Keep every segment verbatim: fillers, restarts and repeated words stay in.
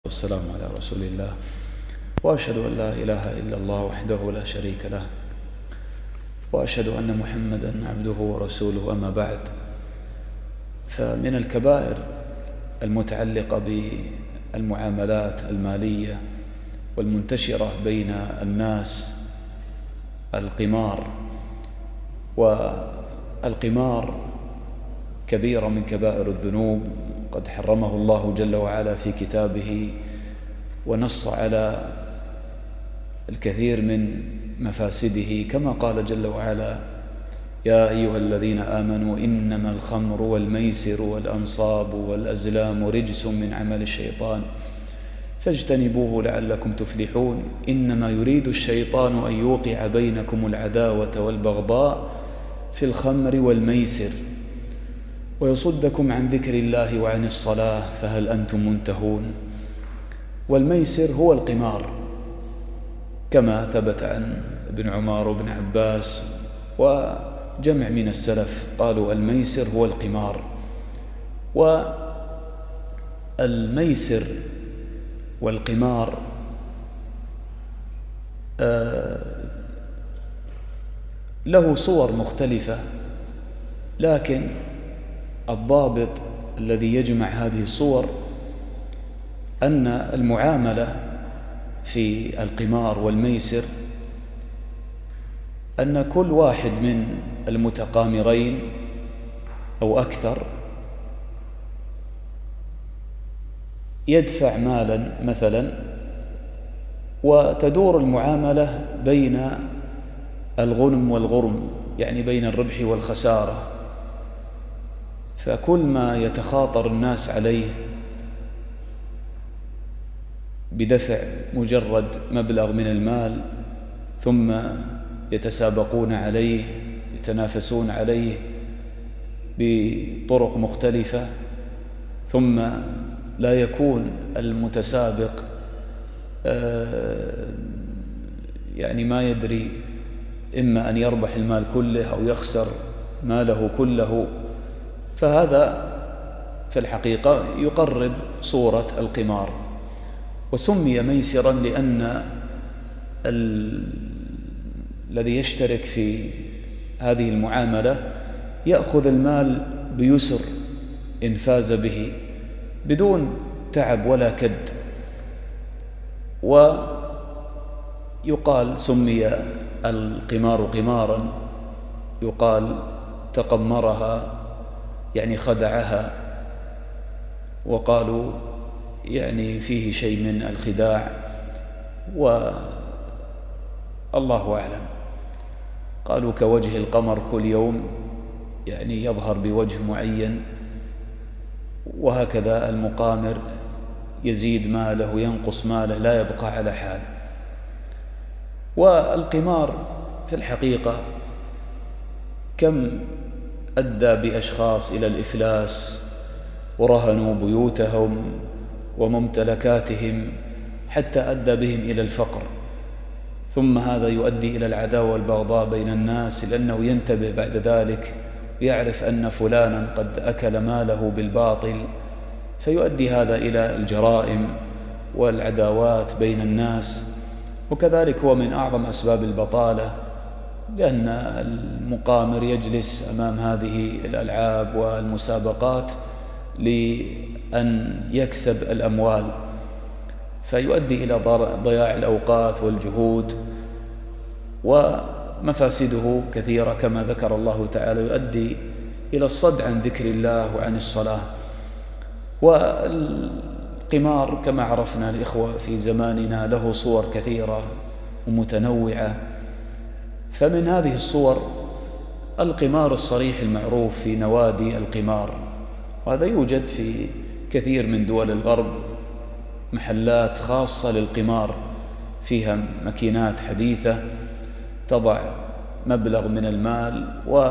والسلام على رسول الله، وأشهد أن لا إله إلا الله وحده لا شريك له، وأشهد أن محمدًا عبده ورسوله. أما بعد، فمن الكبائر المتعلقة بالمعاملات المالية والمنتشرة بين الناس القمار، والقمار كبيرة من كبائر الذنوب، قد حرمه الله جل وعلا في كتابه، ونص على الكثير من مفاسده، كما قال جل وعلا: يا أيها الذين آمنوا إنما الخمر والميسر والأنصاب والأزلام رجس من عمل الشيطان فاجتنبوه لعلكم تفلحون. إنما يريد الشيطان أن يوقع بينكم العداوة والبغضاء في الخمر والميسر ويصدكم عن ذكر الله وعن الصلاة فهل أنتم منتهون. والميسر هو القمار، كما ثبت عن ابن عمر وابن عباس وجمع من السلف قالوا الميسر هو القمار. والميسر والقمار له صور مختلفة، لكن الضابط الذي يجمع هذه الصور أن المعاملة في القمار والميسر أن كل واحد من المتقامرين أو أكثر يدفع مالا مثلا، وتدور المعاملة بين الغنم والغرم، يعني بين الربح والخسارة. فكل ما يتخاطر الناس عليه بدفع مجرد مبلغ من المال، ثم يتسابقون عليه، يتنافسون عليه بطرق مختلفة، ثم لا يكون المتسابق يعني ما يدري، إما أن يربح المال كله أو يخسر ماله كله. فهذا في الحقيقة يقرب صورة القمار، وسمي ميسرا لأن الذي يشترك في هذه المعاملة يأخذ المال بيسر إن فاز به بدون تعب ولا كد. ويقال سمي القمار قمارا، يقال تقمرها يعني خدعها، وقالوا يعني فيه شيء من الخداع، والله أعلم. قالوا كوجه القمر كل يوم، يعني يظهر بوجه معين، وهكذا المقامر يزيد ماله ينقص ماله، لا يبقى على حال. والقمار في الحقيقة كم أدى بأشخاص إلى الإفلاس، ورهنوا بيوتهم وممتلكاتهم حتى أدى بهم إلى الفقر، ثم هذا يؤدي إلى العداوة والبغضاء بين الناس، لأنه ينتبه بعد ذلك ويعرف أن فلانا قد أكل ماله بالباطل، فيؤدي هذا إلى الجرائم والعداوات بين الناس. وكذلك هو من أعظم أسباب البطالة، لأن المقامر يجلس أمام هذه الألعاب والمسابقات لأن يكسب الأموال، فيؤدي إلى ضياع الأوقات والجهود، ومفاسده كثيرة كما ذكر الله تعالى، يؤدي إلى الصد عن ذكر الله وعن الصلاة. والقمار كما عرفنا الإخوة في زماننا له صور كثيرة ومتنوعة، فمن هذه الصور القمار الصريح المعروف في نوادي القمار، وهذا يوجد في كثير من دول الغرب، محلات خاصة للقمار فيها ماكينات حديثة تضع مبلغ من المال،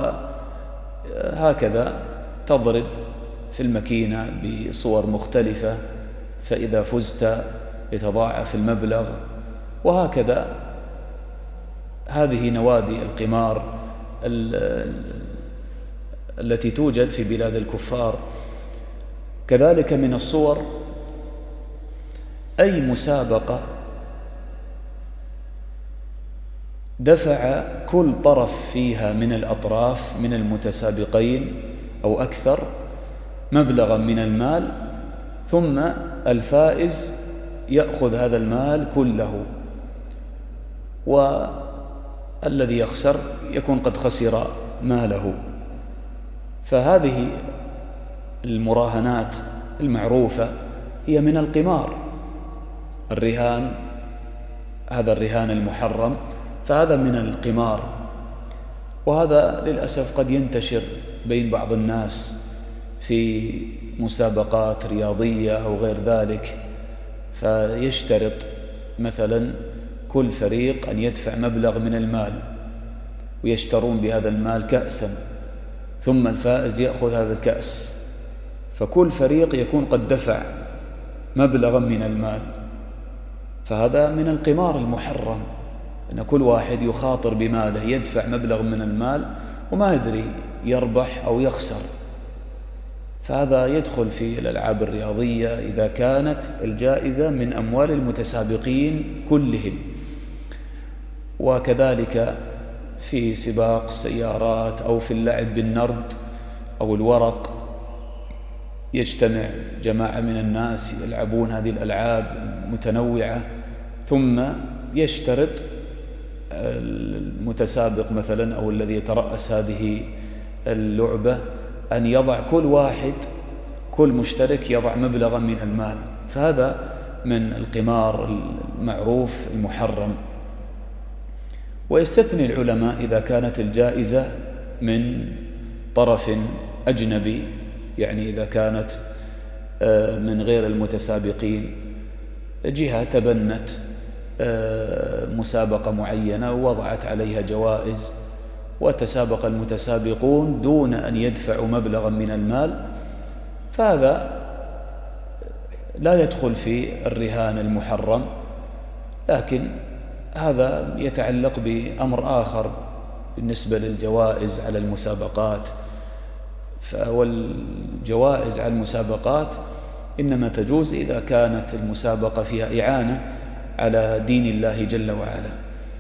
وهكذا تضرب في الماكينة بصور مختلفة، فإذا فزت يتضاعف المبلغ، وهكذا. هذه نوادي القمار التي توجد في بلاد الكفار. كذلك من الصور أي مسابقة دفع كل طرف فيها من الأطراف من المتسابقين أو أكثر مبلغا من المال، ثم الفائز يأخذ هذا المال كله، والذي يخسر يكون قد خسر ماله. فهذه المراهنات المعروفة هي من القمار. الرهان، هذا الرهان المحرم، فهذا من القمار، وهذا للأسف قد ينتشر بين بعض الناس في مسابقات رياضية أو غير ذلك، فيشترط مثلا كل فريق أن يدفع مبلغ من المال ويشترون بهذا المال كأسا، ثم الفائز يأخذ هذا الكأس، فكل فريق يكون قد دفع مبلغا من المال. فهذا من القمار المحرم، أن كل واحد يخاطر بماله يدفع مبلغ من المال وما يدري يربح أو يخسر. فهذا يدخل في الألعاب الرياضية إذا كانت الجائزة من أموال المتسابقين كلهم. وكذلك في سباق السيارات أو في اللعب بالنرد أو الورق، يجتمع جماعة من الناس يلعبون هذه الألعاب متنوعة، ثم يشترط المتسابق مثلا أو الذي يترأس هذه اللعبة أن يضع كل واحد، كل مشترك يضع مبلغا من المال. فهذا من القمار المعروف المحرم. ويستثني العلماء إذا كانت الجائزة من طرف أجنبي، يعني إذا كانت من غير المتسابقين، جهة تبنت مسابقة معينة ووضعت عليها جوائز وتسابق المتسابقون دون أن يدفعوا مبلغا من المال، فهذا لا يدخل في الرهان المحرم. لكن هذا يتعلق بأمر آخر بالنسبة للجوائز على المسابقات. والجوائز على المسابقات إنما تجوز إذا كانت المسابقة فيها إعانة على دين الله جل وعلا.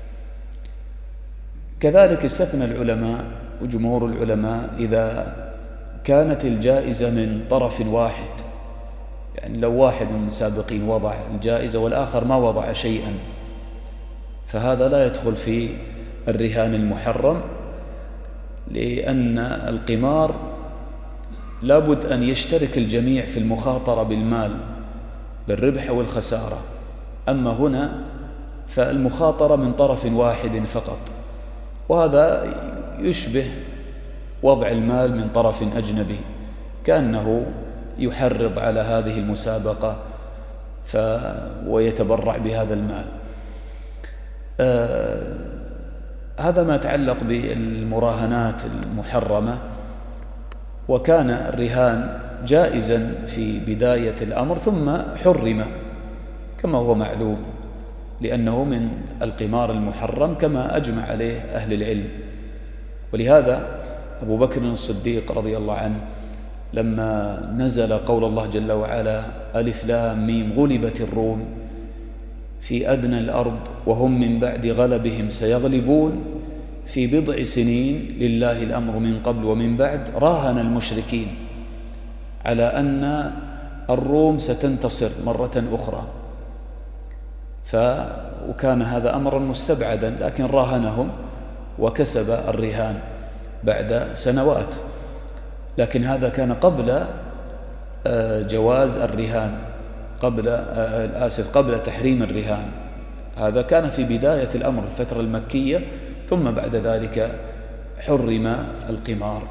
كذلك استثنى العلماء وجمهور العلماء إذا كانت الجائزة من طرف واحد، يعني لو واحد من المسابقين وضع الجائزة والآخر ما وضع شيئا، فهذا لا يدخل في الرهان المحرم، لأن القمار لابد أن يشترك الجميع في المخاطرة بالمال بالربح والخسارة. أما هنا فالمخاطرة من طرف واحد فقط، وهذا يشبه وضع المال من طرف أجنبي، كأنه يحرض على هذه المسابقة ف... ويتبرع بهذا المال. آه... هذا ما يتعلق بالمراهنات المحرمة. وكان الرهان جائزا في بداية الأمر ثم حرم كما هو معلوم، لأنه من القمار المحرم كما أجمع عليه أهل العلم. ولهذا أبو بكر الصديق رضي الله عنه لما نزل قول الله جل وعلا ألف لام ميم غلبت الروم في أدنى الأرض وهم من بعد غلبهم سيغلبون في بضع سنين لله الأمر من قبل ومن بعد، راهن المشركين على أن الروم ستنتصر مرة أخرى. ف وكان هذا أمرا مستبعدا، لكن راهنهم وكسب الرهان بعد سنوات. لكن هذا كان قبل جواز الرهان، قبل آسف قبل تحريم الرهان. هذا كان في بداية الأمر الفترة المكية، ثم بعد ذلك حرم القمار.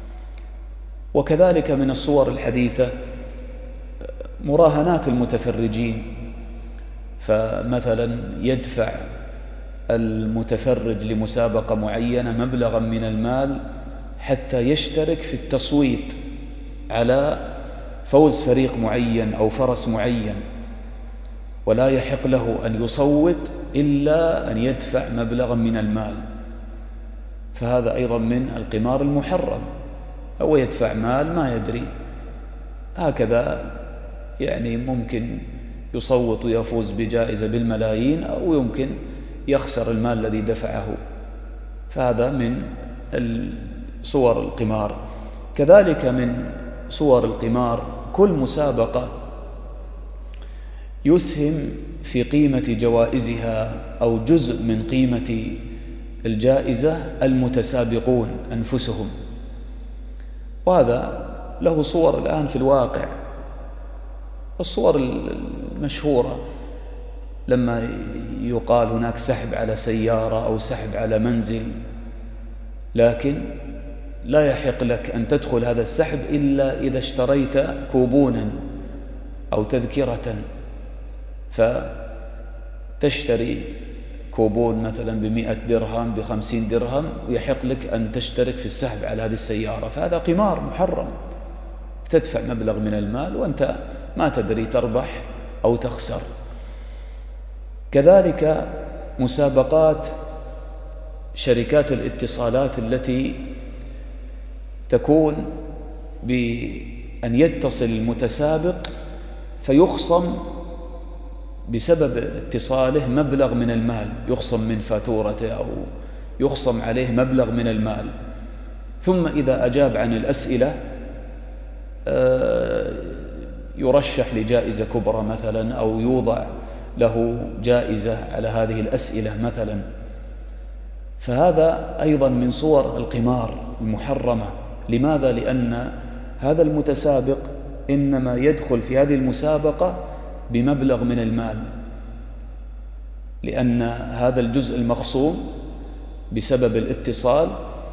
وكذلك من الصور الحديثة مراهنات المتفرجين، فمثلا يدفع المتفرج لمسابقة معينة مبلغا من المال حتى يشترك في التصويت على فوز فريق معين أو فرس معين، ولا يحق له أن يصوت إلا أن يدفع مبلغا من المال. فهذا أيضا من القمار المحرم، أو يدفع مال ما يدري، هكذا يعني ممكن يصوت ويفوز بجائزة بالملايين، أو يمكن يخسر المال الذي دفعه. فهذا من صور القمار. كذلك من صور القمار كل مسابقة يسهم في قيمة جوائزها أو جزء من قيمة الجائزة المتسابقون أنفسهم، وهذا له صور الآن في الواقع. الصور المشهورة لما يقال هناك سحب على سيارة أو سحب على منزل، لكن لا يحق لك أن تدخل هذا السحب إلا إذا اشتريت كوبونا أو تذكرة، فتشتري كوبون مثلا بمئة درهم بخمسين درهم ويحق لك أن تشترك في السحب على هذه السيارة، فهذا قمار محرم، تدفع مبلغ من المال وأنت ما تدري تربح أو تخسر. كذلك مسابقات شركات الاتصالات التي تكون بأن يتصل المتسابق فيخصم بسبب اتصاله مبلغ من المال، يخصم من فاتورته أو يخصم عليه مبلغ من المال، ثم إذا أجاب عن الأسئلة يرشح لجائزة كبرى مثلا، أو يوضع له جائزة على هذه الأسئلة مثلا. فهذا أيضا من صور القمار المحرمة. لماذا؟ لأن هذا المتسابق إنما يدخل في هذه المسابقة بمبلغ من المال، لأن هذا الجزء المخصوم بسبب الاتصال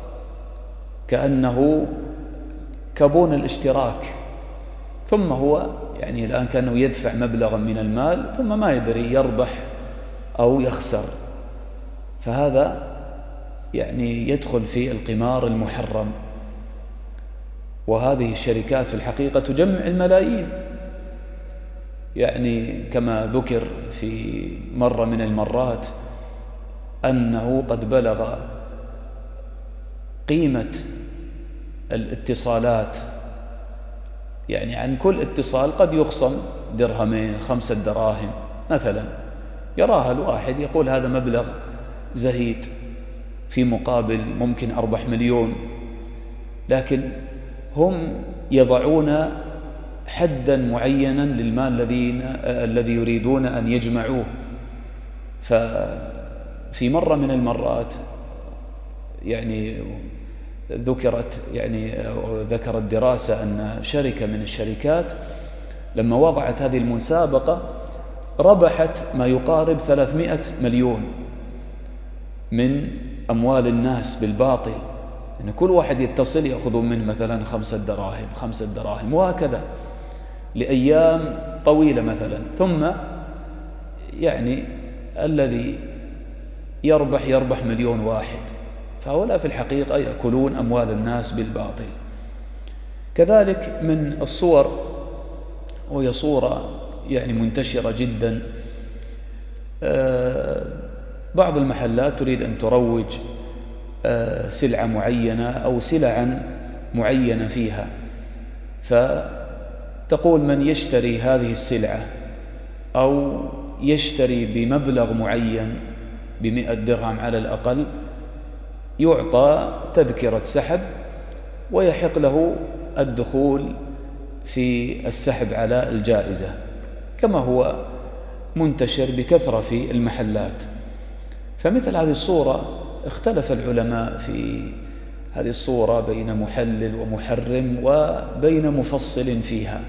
كأنه كبون الاشتراك، ثم هو يعني الآن كأنه يدفع مبلغا من المال ثم ما يدري يربح أو يخسر، فهذا يعني يدخل في القمار المحرم. وهذه الشركات في الحقيقة تجمع الملايين، يعني كما ذكر في مرة من المرات أنه قد بلغ قيمة الاتصالات، يعني عن كل اتصال قد يخصم درهمين خمسة دراهم مثلا، يراها الواحد يقول هذا مبلغ زهيد في مقابل ممكن أربح مليون، لكن هم يضعون حدا معينا للمال الذي يريدون أن يجمعوه. ففي مرة من المرات يعني ذكرت يعني ذكرت دراسة أن شركة من الشركات لما وضعت هذه المسابقة ربحت ما يقارب ثلاثمائة مليون من أموال الناس بالباطل، أن يعني كل واحد يتصل يأخذون منه مثلا خمسة دراهم خمسة دراهم وهكذا لأيام طويلة مثلا، ثم يعني الذي يربح يربح مليون واحد، فهؤلاء في الحقيقة يأكلون أموال الناس بالباطل. كذلك من الصور، وهي صورة يعني منتشرة جدا، بعض المحلات تريد أن تروج سلعة معينة أو سلعا معينة فيها، فتقول من يشتري هذه السلعة أو يشتري بمبلغ معين بمئة درهم على الأقل يعطى تذكرة سحب ويحق له الدخول في السحب على الجائزة، كما هو منتشر بكثرة في المحلات. فمثل هذه الصورة اختلف العلماء في هذه الصورة بين محلل ومحرم وبين مفصل فيها.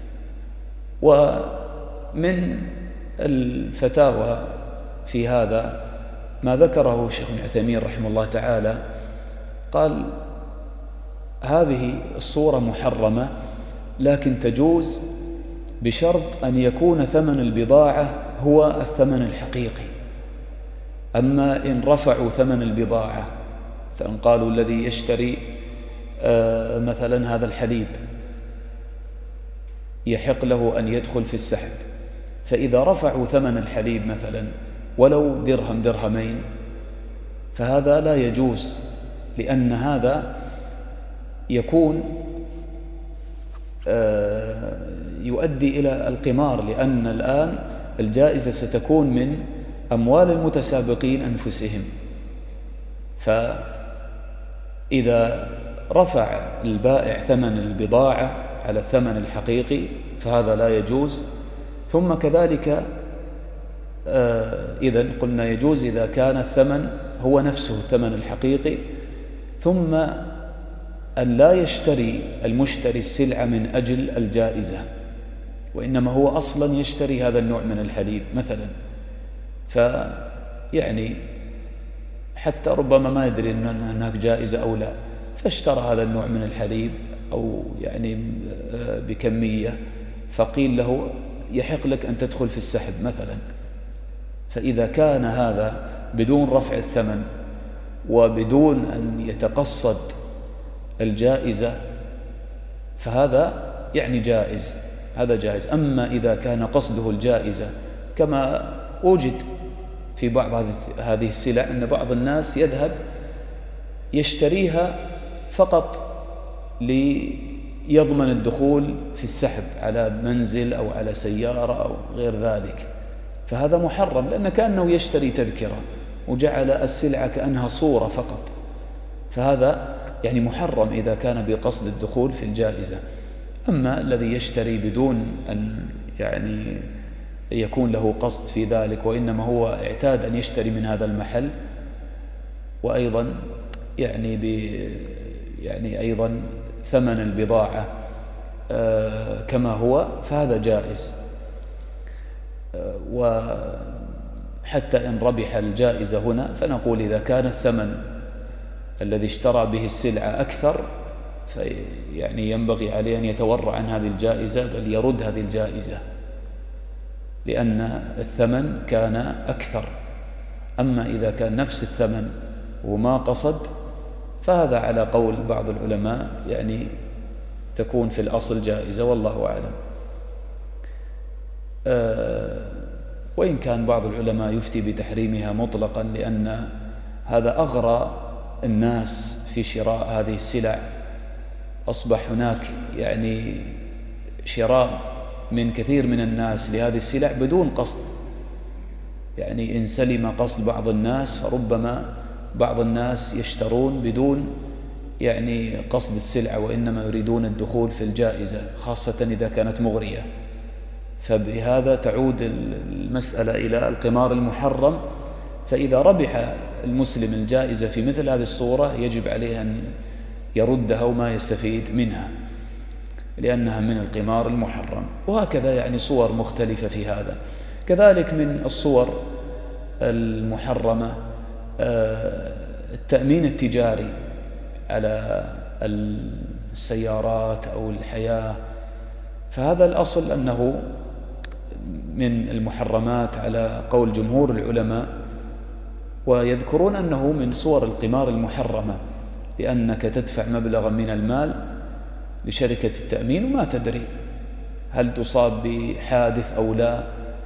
ومن الفتاوى في هذا ما ذكره الشيخ ابن عثيمين رحمه الله تعالى، قال هذه الصورة محرمة لكن تجوز بشرط أن يكون ثمن البضاعة هو الثمن الحقيقي. أما إن رفعوا ثمن البضاعة، فإن قالوا الذي يشتري مثلا هذا الحليب يحق له أن يدخل في السحب، فإذا رفعوا ثمن الحليب مثلا ولو درهم درهمين فهذا لا يجوز، لأن هذا يكون يؤدي إلى القمار، لأن الآن الجائزة ستكون من أموال المتسابقين أنفسهم. فإذا رفع البائع ثمن البضاعة على الثمن الحقيقي فهذا لا يجوز. ثم كذلك إذن قلنا يجوز إذا كان الثمن هو نفسه الثمن الحقيقي، ثم أن لا يشتري المشتري السلعة من أجل الجائزة، وإنما هو أصلا يشتري هذا النوع من الحليب مثلا، فيعني حتى ربما ما يدري أن هناك جائزة أو لا، فاشترى هذا النوع من الحليب أو يعني بكمية، فقيل له يحق لك أن تدخل في السحب مثلا. فإذا كان هذا بدون رفع الثمن وبدون أن يتقصد الجائزة فهذا يعني جائز، هذا جائز. أما إذا كان قصده الجائزة كما وجد في بعض هذه السلع أن بعض الناس يذهب يشتريها فقط ليضمن الدخول في السحب على منزل أو على سيارة أو غير ذلك، فهذا محرم، لأن كأنه يشتري تذكرة وجعل السلعة كأنها صورة فقط، فهذا يعني محرم إذا كان بقصد الدخول في الجائزة. أما الذي يشتري بدون أن يعني يكون له قصد في ذلك، وإنما هو اعتاد أن يشتري من هذا المحل، وأيضا يعني ب يعني أيضا ثمن البضاعة كما هو، فهذا جائز. وحتى إن ربح الجائزة هنا فنقول إذا كان الثمن الذي اشترى به السلعة أكثر فيعني ينبغي عليه أن يتورع عن هذه الجائزة، بل يرد هذه الجائزة لأن الثمن كان أكثر. أما إذا كان نفس الثمن وما قصد فهذا على قول بعض العلماء يعني تكون في الأصل جائزة، والله أعلم. أه وإن كان بعض العلماء يفتي بتحريمها مطلقا، لأن هذا أغرى الناس في شراء هذه السلع. أصبح هناك يعني شراء من كثير من الناس لهذه السلع بدون قصد، يعني إن سلم قصد بعض الناس فربما بعض الناس يشترون بدون يعني قصد السلعة، وإنما يريدون الدخول في الجائزة، خاصة إذا كانت مغرية. فبهذا تعود المسألة إلى القمار المحرم. فإذا ربح المسلم الجائزة في مثل هذه الصورة يجب عليه أن يردها وما يستفيد منها، لأنها من القمار المحرم. وهكذا يعني صور مختلفة في هذا. كذلك من الصور المحرمة التأمين التجاري على السيارات أو الحياة، فهذا الأصل أنه من المحرمات على قول جمهور العلماء، ويذكرون أنه من صور القمار المحرمة، لأنك تدفع مبلغا من المال لشركة التأمين وما تدري هل تصاب بحادث أو لا،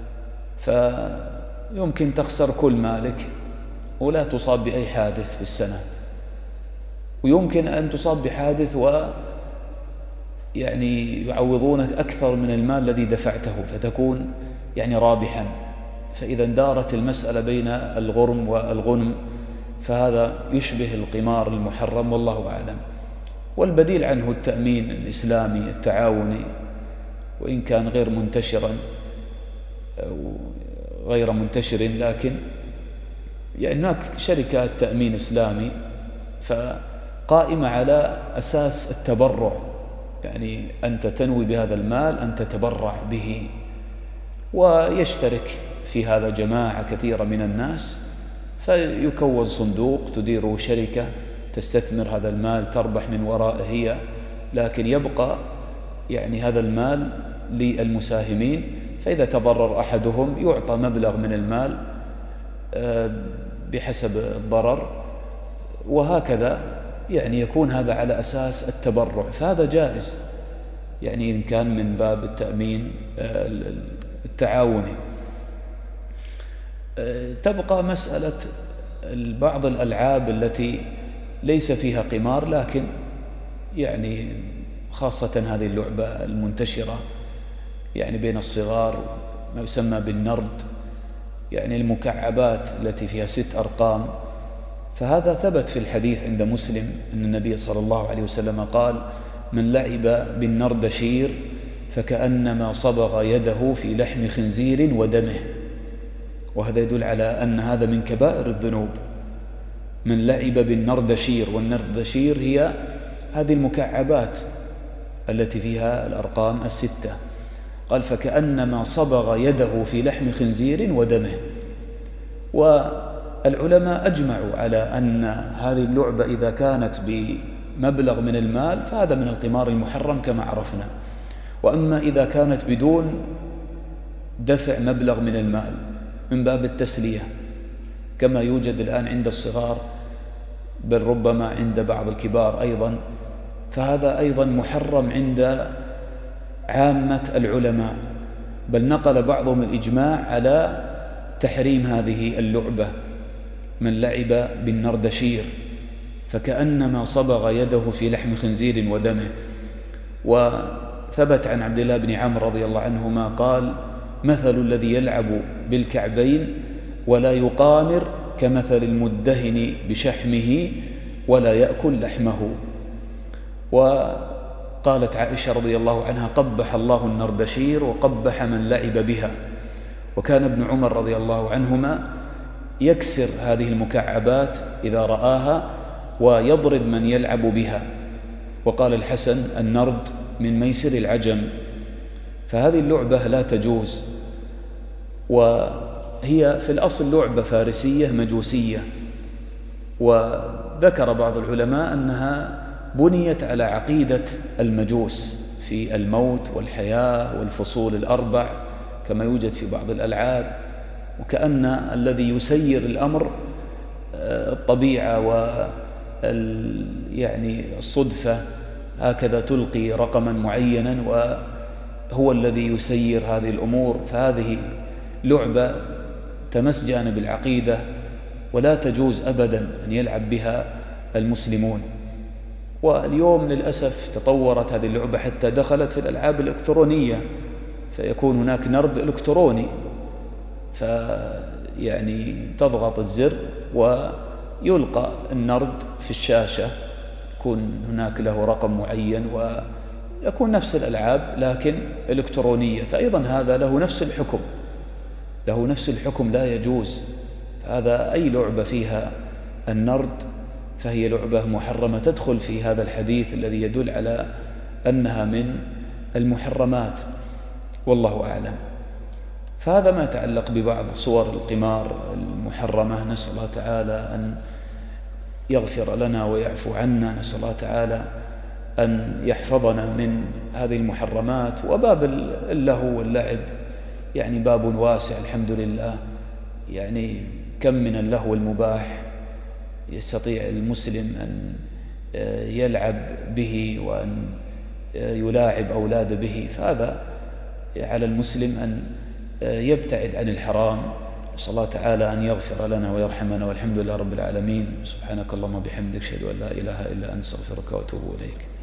فيمكن تخسر كل مالك ولا تصاب بأي حادث في السنة، ويمكن أن تصاب بحادث و يعني يعوضونك أكثر من المال الذي دفعته فتكون يعني رابحا. فإذا دارت المسألة بين الغرم والغنم فهذا يشبه القمار المحرم، والله أعلم. والبديل عنه التأمين الإسلامي التعاوني، وإن كان غير منتشرا أو غير منتشر، لكن يعني هناك شركات تأمين إسلامي فقائمة على أساس التبرع، يعني أنت تنوي بهذا المال أن تتبرع به، ويشترك في هذا جماعة كثيرة من الناس، فيكون صندوق تديره شركة تستثمر هذا المال تربح من ورائه هي، لكن يبقى يعني هذا المال للمساهمين، فإذا تضرر أحدهم يعطى مبلغ من المال بحسب الضرر، وهكذا يعني يكون هذا على أساس التبرع، فهذا جائز يعني إن كان من باب التأمين التعاوني. تبقى مسألة بعض الألعاب التي ليس فيها قمار، لكن يعني خاصة هذه اللعبة المنتشرة يعني بين الصغار، ما يسمى بالنرد، يعني المكعبات التي فيها ست أرقام. فهذا ثبت في الحديث عند مسلم أن النبي صلى الله عليه وسلم قال: من لعب بالنردشير فكأنما صبغ يده في لحم خنزير ودمه. وهذا يدل على أن هذا من كبائر الذنوب، من لعب بالنردشير. والنردشير هي هذه المكعبات التي فيها الأرقام الستة. قال: فكأنما صبغ يده في لحم خنزير ودمه. والعلماء أجمعوا على أن هذه اللعبة إذا كانت بمبلغ من المال فهذا من القمار المحرم كما عرفنا. وأما إذا كانت بدون دفع مبلغ من المال من باب التسلية كما يوجد الآن عند الصغار، بل ربما عند بعض الكبار أيضا، فهذا أيضا محرم عند عامة العلماء، بل نقل بعضهم الإجماع على تحريم هذه اللعبة. من لعب بالنردشير فكأنما صبغ يده في لحم خنزير ودمه. وثبت عن عبد الله بن عمرو رضي الله عنهما قال: مثل الذي يلعب بالكعبين ولا يقامر كمثل المدهن بشحمه ولا يأكل لحمه. وقالت عائشة رضي الله عنها: قبح الله النردشير وقبح من لعب بها. وكان ابن عمر رضي الله عنهما يكسر هذه المكعبات إذا رآها ويضرب من يلعب بها. وقال الحسن: النرد من ميسر العجم. فهذه اللعبة لا تجوز، وهي في الأصل لعبة فارسية مجوسية. وذكر بعض العلماء أنها بنيت على عقيدة المجوس في الموت والحياة والفصول الأربع كما يوجد في بعض الألعاب، وكأن الذي يسير الأمر الطبيعة و يعني الصدفة، هكذا تلقي رقما معينا وهو الذي يسير هذه الأمور. فهذه لعبة تمس جانب العقيدة ولا تجوز أبدا أن يلعب بها المسلمون. واليوم للأسف تطورت هذه اللعبة حتى دخلت في الألعاب الإلكترونية، فيكون هناك نرد إلكتروني، فيعني تضغط الزر ويلقى النرد في الشاشة، يكون هناك له رقم معين ويكون نفس الألعاب لكن إلكترونية. فأيضا هذا له نفس الحكم، له نفس الحكم لا يجوز. هذا أي لعبة فيها النرد فهي لعبة محرمة، تدخل في هذا الحديث الذي يدل على أنها من المحرمات، والله أعلم. فهذا ما يتعلق ببعض صور القمار المحرمة. نسأل الله تعالى أن يغفر لنا ويعفو عنا، نسأل الله تعالى أن يحفظنا من هذه المحرمات. وباب اللهو واللعب يعني باب واسع الحمد لله، يعني كم من اللهو المباح يستطيع المسلم أن يلعب به وأن يلاعب أولاده به. فهذا على المسلم أن يبتعد عن الحرام. نسأل الله تعالى أن يغفر لنا ويرحمنا، والحمد لله رب العالمين. سبحانك اللهم وبحمدك، أشهد أن لا إله إلا أنت، أستغفرك وأتوب إليك.